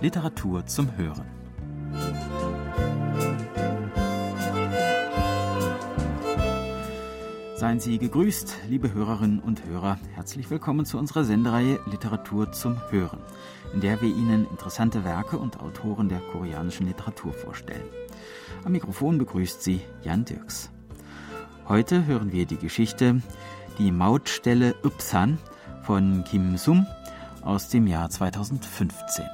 Literatur zum Hören. Seien Sie gegrüßt, liebe Hörerinnen und Hörer. Herzlich willkommen zu unserer Sendereihe Literatur zum Hören, in der wir Ihnen interessante Werke und Autoren der koreanischen Literatur vorstellen. Am Mikrofon begrüßt Sie Jan Dirks. Heute hören wir die Geschichte Die Mautstelle Upsan von Kim Sum aus dem Jahr 2015.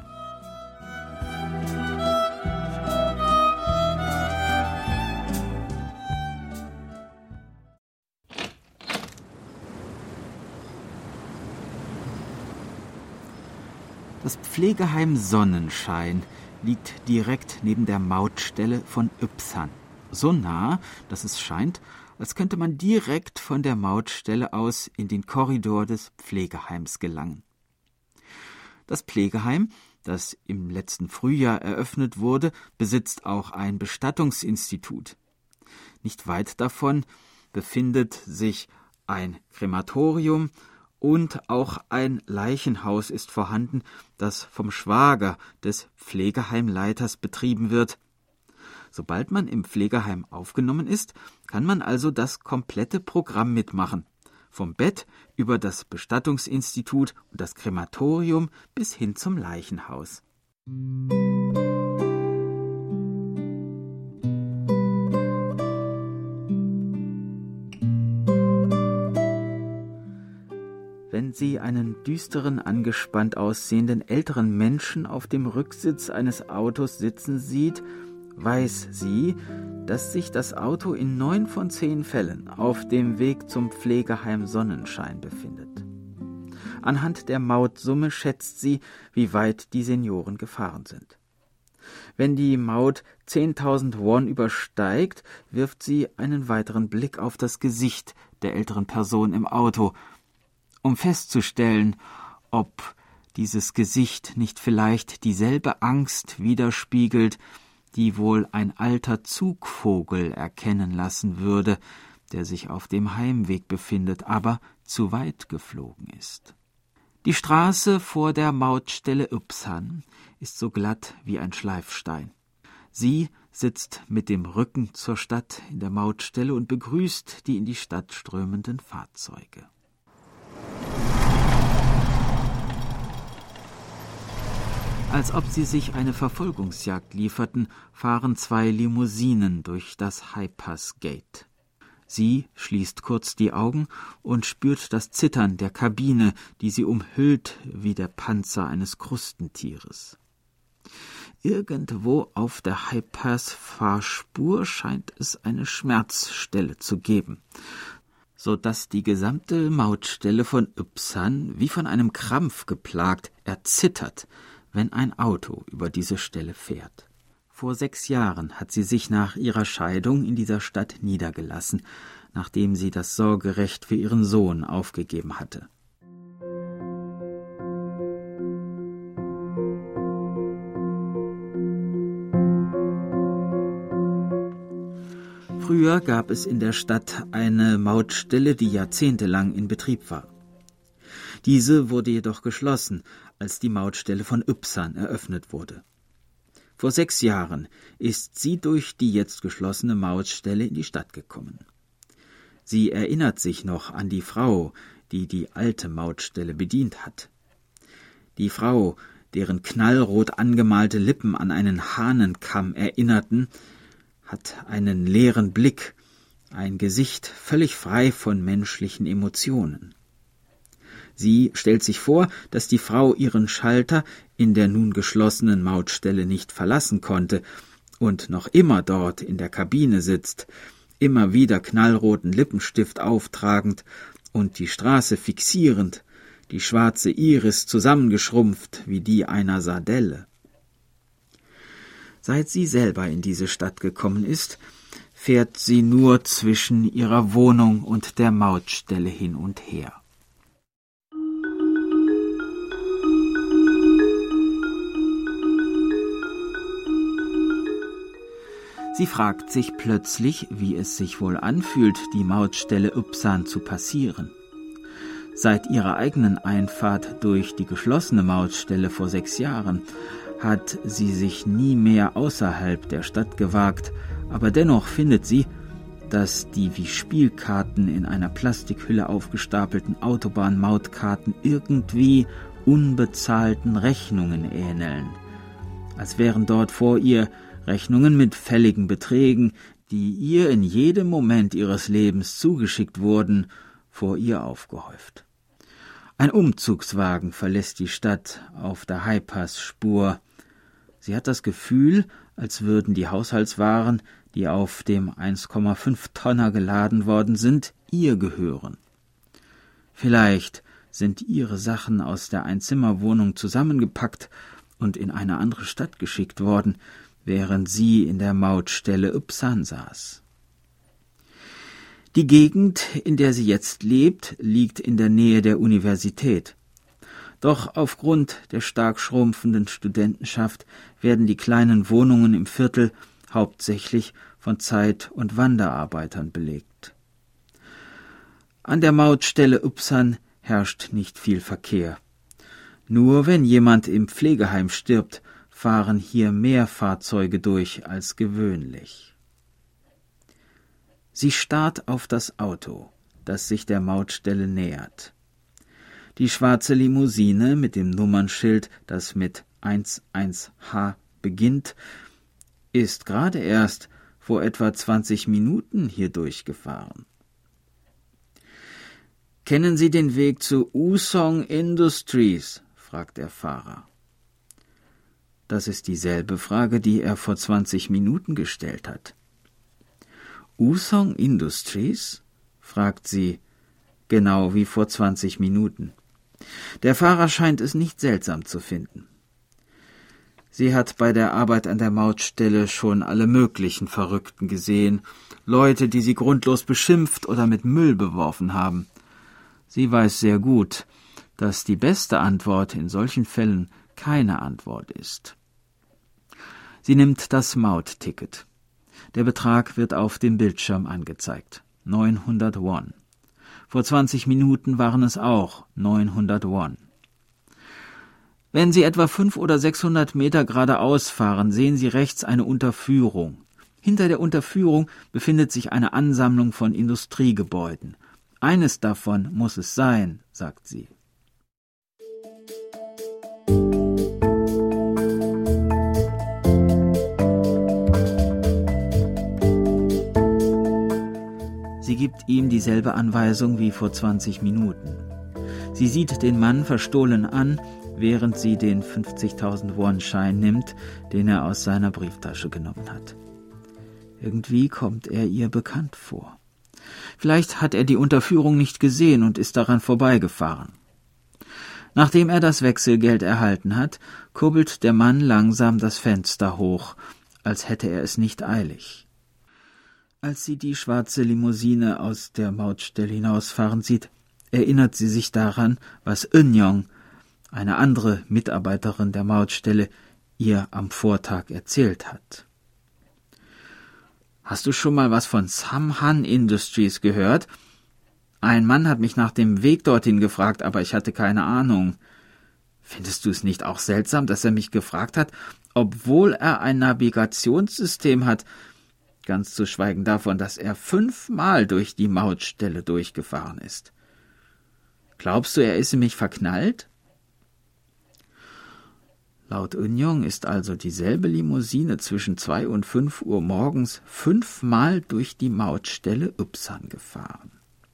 Das Pflegeheim Sonnenschein liegt direkt neben der Mautstelle von Upsan. So nah, dass es scheint, als könnte man direkt von der Mautstelle aus in den Korridor des Pflegeheims gelangen. Das Pflegeheim, das im letzten Frühjahr eröffnet wurde, besitzt auch ein Bestattungsinstitut. Nicht weit davon befindet sich ein Krematorium und auch ein Leichenhaus ist vorhanden, das vom Schwager des Pflegeheimleiters betrieben wird. Sobald man im Pflegeheim aufgenommen ist, kann man also das komplette Programm mitmachen. Vom Bett über das Bestattungsinstitut und das Krematorium bis hin zum Leichenhaus. Wenn sie einen düsteren, angespannt aussehenden älteren Menschen auf dem Rücksitz eines Autos sitzen sieht, weiß sie, dass sich das Auto in 9 von 10 Fällen auf dem Weg zum Pflegeheim Sonnenschein befindet. Anhand der Mautsumme schätzt sie, wie weit die Senioren gefahren sind. Wenn die Maut 10.000 Won übersteigt, wirft sie einen weiteren Blick auf das Gesicht der älteren Person im Auto, um festzustellen, ob dieses Gesicht nicht vielleicht dieselbe Angst widerspiegelt, die wohl ein alter Zugvogel erkennen lassen würde, der sich auf dem Heimweg befindet, aber zu weit geflogen ist. Die Straße vor der Mautstelle Upsan ist so glatt wie ein Schleifstein. Sie sitzt mit dem Rücken zur Stadt in der Mautstelle und begrüßt die in die Stadt strömenden Fahrzeuge. Als ob sie sich eine Verfolgungsjagd lieferten, fahren 2 Limousinen durch das High-Pass Gate. Sie schließt kurz die Augen und spürt das Zittern der Kabine, die sie umhüllt wie der Panzer eines Krustentieres. Irgendwo auf der High-Pass-Fahrspur scheint es eine Schmerzstelle zu geben, so dass die gesamte Mautstelle von Upsan wie von einem Krampf geplagt erzittert, wenn ein Auto über diese Stelle fährt. Vor 6 Jahren hat sie sich nach ihrer Scheidung in dieser Stadt niedergelassen, nachdem sie das Sorgerecht für ihren Sohn aufgegeben hatte. Früher gab es in der Stadt eine Mautstelle, die jahrzehntelang in Betrieb war. Diese wurde jedoch geschlossen, als die Mautstelle von Upsan eröffnet wurde. Vor 6 Jahren ist sie durch die jetzt geschlossene Mautstelle in die Stadt gekommen. Sie erinnert sich noch an die Frau, die die alte Mautstelle bedient hat. Die Frau, deren knallrot angemalte Lippen an einen Hahnenkamm erinnerten, hat einen leeren Blick, ein Gesicht völlig frei von menschlichen Emotionen. Sie stellt sich vor, dass die Frau ihren Schalter in der nun geschlossenen Mautstelle nicht verlassen konnte und noch immer dort in der Kabine sitzt, immer wieder knallroten Lippenstift auftragend und die Straße fixierend, die schwarze Iris zusammengeschrumpft wie die einer Sardelle. Seit sie selber in diese Stadt gekommen ist, fährt sie nur zwischen ihrer Wohnung und der Mautstelle hin und her. Sie fragt sich plötzlich, wie es sich wohl anfühlt, die Mautstelle Upsan zu passieren. Seit ihrer eigenen Einfahrt durch die geschlossene Mautstelle vor 6 Jahren hat sie sich nie mehr außerhalb der Stadt gewagt, aber dennoch findet sie, dass die wie Spielkarten in einer Plastikhülle aufgestapelten Autobahnmautkarten irgendwie unbezahlten Rechnungen ähneln, als wären dort vor ihr Rechnungen mit fälligen Beträgen, die ihr in jedem Moment ihres Lebens zugeschickt wurden, vor ihr aufgehäuft. Ein Umzugswagen verlässt die Stadt auf der Highpass-Spur. Sie hat das Gefühl, als würden die Haushaltswaren, die auf dem 1,5 Tonner geladen worden sind, ihr gehören. Vielleicht sind ihre Sachen aus der Einzimmerwohnung zusammengepackt und in eine andere Stadt geschickt worden, während sie in der Mautstelle Upsan saß. Die Gegend, in der sie jetzt lebt, liegt in der Nähe der Universität. Doch aufgrund der stark schrumpfenden Studentenschaft werden die kleinen Wohnungen im Viertel hauptsächlich von Zeit- und Wanderarbeitern belegt. An der Mautstelle Upsan herrscht nicht viel Verkehr. Nur wenn jemand im Pflegeheim stirbt, fahren hier mehr Fahrzeuge durch als gewöhnlich. Sie starrt auf das Auto, das sich der Mautstelle nähert. Die schwarze Limousine mit dem Nummernschild, das mit 11H beginnt, ist gerade erst vor etwa 20 Minuten hier durchgefahren. »Kennen Sie den Weg zu Usong Industries?« fragt der Fahrer. Das ist dieselbe Frage, die er vor 20 Minuten gestellt hat. »Usong Industries?« fragt sie, genau wie vor 20 Minuten. Der Fahrer scheint es nicht seltsam zu finden. Sie hat bei der Arbeit an der Mautstelle schon alle möglichen Verrückten gesehen, Leute, die sie grundlos beschimpft oder mit Müll beworfen haben. Sie weiß sehr gut, dass die beste Antwort in solchen Fällen keine Antwort ist. Sie nimmt das Mautticket. Der Betrag wird auf dem Bildschirm angezeigt. 900 Won. Vor 20 Minuten waren es auch 900 Won. Wenn Sie etwa 500 oder 600 Meter geradeaus fahren, sehen Sie rechts eine Unterführung. Hinter der Unterführung befindet sich eine Ansammlung von Industriegebäuden. Eines davon muss es sein, sagt sie. Sie gibt ihm dieselbe Anweisung wie vor 20 Minuten. Sie sieht den Mann verstohlen an, während sie den 50.000 Won-Schein nimmt, den er aus seiner Brieftasche genommen hat. Irgendwie kommt er ihr bekannt vor. Vielleicht hat er die Unterführung nicht gesehen und ist daran vorbeigefahren. Nachdem er das Wechselgeld erhalten hat, kurbelt der Mann langsam das Fenster hoch, als hätte er es nicht eilig. Als sie die schwarze Limousine aus der Mautstelle hinausfahren sieht, erinnert sie sich daran, was Eun-Yong, eine andere Mitarbeiterin der Mautstelle, ihr am Vortag erzählt hat. »Hast du schon mal was von Samhan Industries gehört? Ein Mann hat mich nach dem Weg dorthin gefragt, aber ich hatte keine Ahnung. Findest du es nicht auch seltsam, dass er mich gefragt hat, obwohl er ein Navigationssystem hat, ganz zu schweigen davon, dass er 5-mal durch die Mautstelle durchgefahren ist? Glaubst du, er ist in mich verknallt?« Laut Eun-Yong ist also dieselbe Limousine zwischen 2 und 5 Uhr morgens 5-mal durch die Mautstelle Upsan gefahren.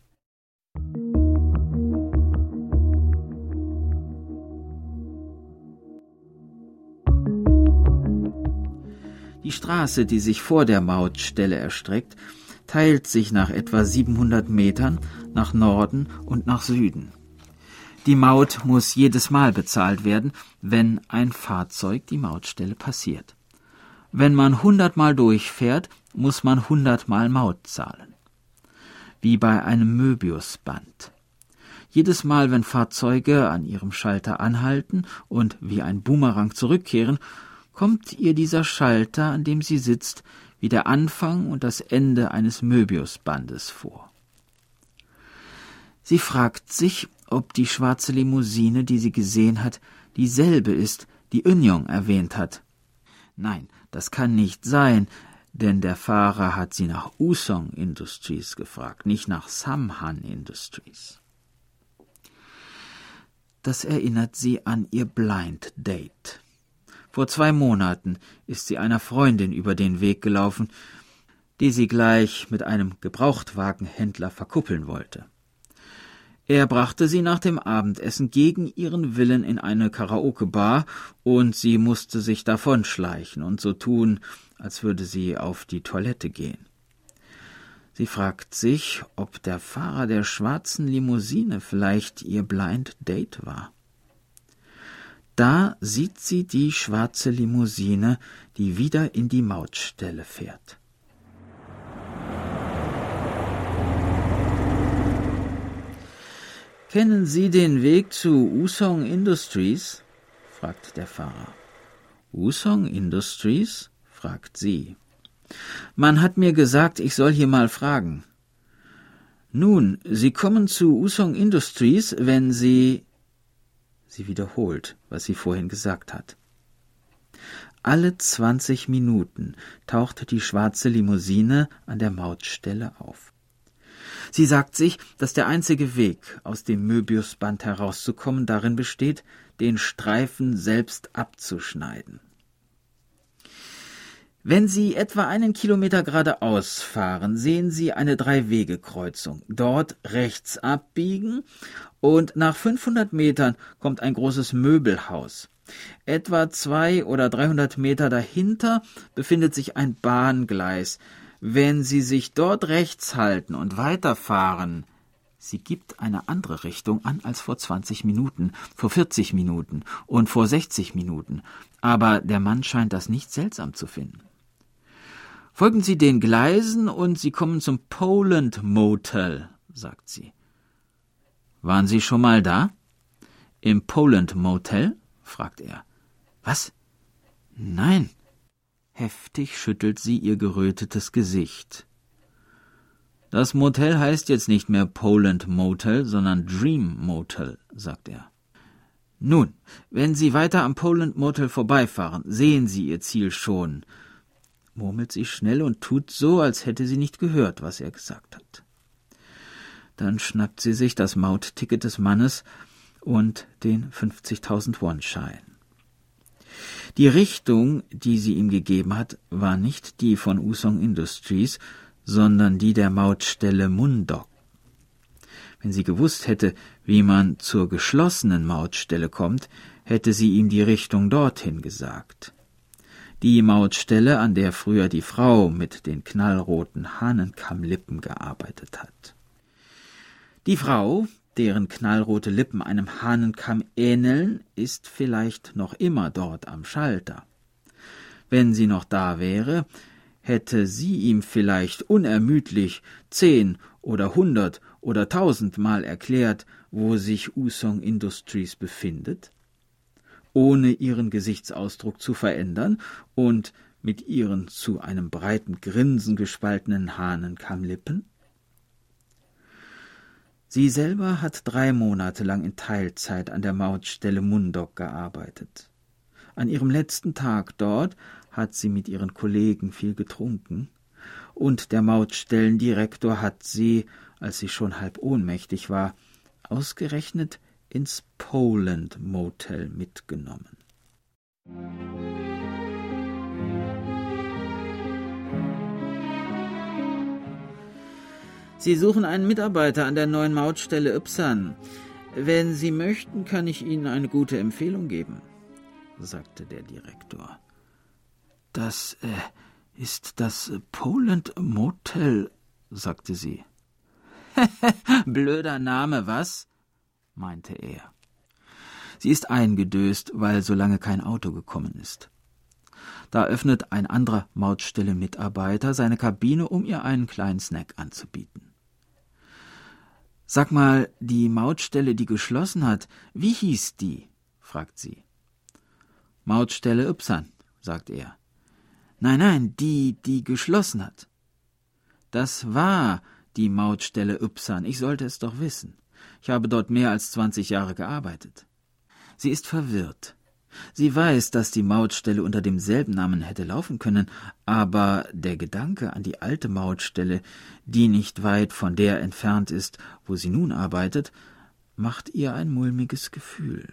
Die Straße, die sich vor der Mautstelle erstreckt, teilt sich nach etwa 700 Metern nach Norden und nach Süden. Die Maut muss jedes Mal bezahlt werden, wenn ein Fahrzeug die Mautstelle passiert. Wenn man 100-mal durchfährt, muss man 100-mal Maut zahlen. Wie bei einem Möbiusband. Jedes Mal, wenn Fahrzeuge an ihrem Schalter anhalten und wie ein Boomerang zurückkehren, kommt ihr dieser Schalter, an dem sie sitzt, wie der Anfang und das Ende eines Möbiusbandes vor. Sie fragt sich, ob die schwarze Limousine, die sie gesehen hat, dieselbe ist, die Eun-Yong erwähnt hat. Nein, das kann nicht sein, denn der Fahrer hat sie nach Usong Industries gefragt, nicht nach Samhan Industries. Das erinnert sie an ihr Blind Date. Vor 2 Monaten ist sie einer Freundin über den Weg gelaufen, die sie gleich mit einem Gebrauchtwagenhändler verkuppeln wollte. Er brachte sie nach dem Abendessen gegen ihren Willen in eine Karaoke-Bar und sie musste sich davonschleichen und so tun, als würde sie auf die Toilette gehen. Sie fragt sich, ob der Fahrer der schwarzen Limousine vielleicht ihr Blind Date war. Da sieht sie die schwarze Limousine, die wieder in die Mautstelle fährt. »Kennen Sie den Weg zu Usong Industries?« fragt der Fahrer. »Usong Industries?« fragt sie. »Man hat mir gesagt, ich soll hier mal fragen.« »Nun, Sie kommen zu Usong Industries, wenn Sie...« Sie wiederholt, was sie vorhin gesagt hat. Alle 20 Minuten taucht die schwarze Limousine an der Mautstelle auf. Sie sagt sich, dass der einzige Weg, aus dem Möbiusband herauszukommen, darin besteht, den Streifen selbst abzuschneiden. Wenn Sie etwa 1 Kilometer geradeaus fahren, sehen Sie eine 3-Wege-Kreuzung. Dort rechts abbiegen und nach 500 Metern kommt ein großes Möbelhaus. Etwa 200 oder 300 Meter dahinter befindet sich ein Bahngleis. Wenn Sie sich dort rechts halten und weiterfahren, sie gibt eine andere Richtung an als vor 20 Minuten, vor 40 Minuten und vor 60 Minuten, aber der Mann scheint das nicht seltsam zu finden. Folgen Sie den Gleisen und Sie kommen zum Poland Motel, sagt sie. Waren Sie schon mal da? Im Poland Motel? Fragt er. Was? Nein. Heftig schüttelt sie ihr gerötetes Gesicht. Das Motel heißt jetzt nicht mehr Poland Motel, sondern Dream Motel, sagt er. Nun, wenn Sie weiter am Poland Motel vorbeifahren, sehen Sie Ihr Ziel schon, murmelt sie schnell und tut so, als hätte sie nicht gehört, was er gesagt hat. Dann schnappt sie sich das Mautticket des Mannes und den 50.000 Won-Schein. Die Richtung, die sie ihm gegeben hat, war nicht die von Usong Industries, sondern die der Mautstelle Mundok. Wenn sie gewusst hätte, wie man zur geschlossenen Mautstelle kommt, hätte sie ihm die Richtung dorthin gesagt. Die Mautstelle, an der früher die Frau mit den knallroten Hahnenkammlippen gearbeitet hat. Die Frau, deren knallrote Lippen einem Hahnenkamm ähneln, ist vielleicht noch immer dort am Schalter. Wenn sie noch da wäre, hätte sie ihm vielleicht unermüdlich 10 oder 100 oder 1000 Mal erklärt, wo sich Usong Industries befindet, ohne ihren Gesichtsausdruck zu verändern und mit ihren zu einem breiten Grinsen gespaltenen Hahnenkammlippen. Sie selber hat 3 Monate lang in Teilzeit an der Mautstelle Mundok gearbeitet. An ihrem letzten Tag dort hat sie mit ihren Kollegen viel getrunken, und der Mautstellendirektor hat sie, als sie schon halb ohnmächtig war, ausgerechnet ins Poland Motel mitgenommen. Sie suchen einen Mitarbeiter an der neuen Mautstelle Ypsan. Wenn Sie möchten, kann ich Ihnen eine gute Empfehlung geben, sagte der Direktor. Das ist das Poland Motel, sagte sie. Blöder Name, was? Meinte er. Sie ist eingedöst, weil so lange kein Auto gekommen ist. Da öffnet ein anderer Mautstelle-Mitarbeiter seine Kabine, um ihr einen kleinen Snack anzubieten. »Sag mal, die Mautstelle, die geschlossen hat, wie hieß die?« fragt sie. »Mautstelle Ypsan«, sagt er. »Nein, die geschlossen hat.« »Das war die Mautstelle Ypsan, ich sollte es doch wissen. Ich habe dort mehr als 20 Jahre gearbeitet. Sie ist verwirrt. Sie weiß, dass die Mautstelle unter demselben Namen hätte laufen können, aber der Gedanke an die alte Mautstelle, die nicht weit von der entfernt ist, wo sie nun arbeitet, macht ihr ein mulmiges Gefühl.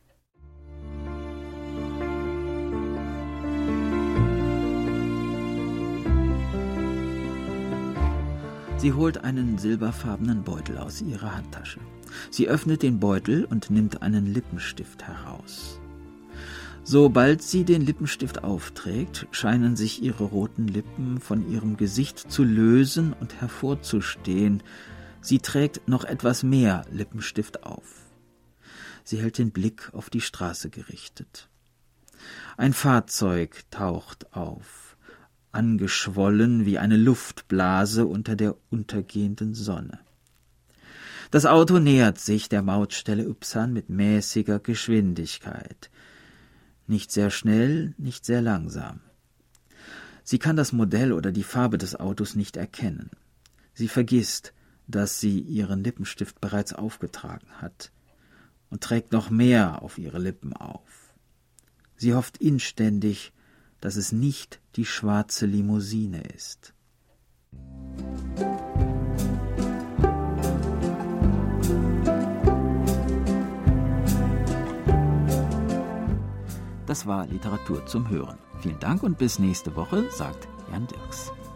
Sie holt einen silberfarbenen Beutel aus ihrer Handtasche. Sie öffnet den Beutel und nimmt einen Lippenstift heraus. Sobald sie den Lippenstift aufträgt, scheinen sich ihre roten Lippen von ihrem Gesicht zu lösen und hervorzustehen. Sie trägt noch etwas mehr Lippenstift auf. Sie hält den Blick auf die Straße gerichtet. Ein Fahrzeug taucht auf, angeschwollen wie eine Luftblase unter der untergehenden Sonne. Das Auto nähert sich der Mautstelle Ypsan mit mäßiger Geschwindigkeit. Nicht sehr schnell, nicht sehr langsam. Sie kann das Modell oder die Farbe des Autos nicht erkennen. Sie vergisst, dass sie ihren Lippenstift bereits aufgetragen hat und trägt noch mehr auf ihre Lippen auf. Sie hofft inständig, dass es nicht die schwarze Limousine ist. Das war Literatur zum Hören. Vielen Dank und bis nächste Woche, sagt Jan Dirks.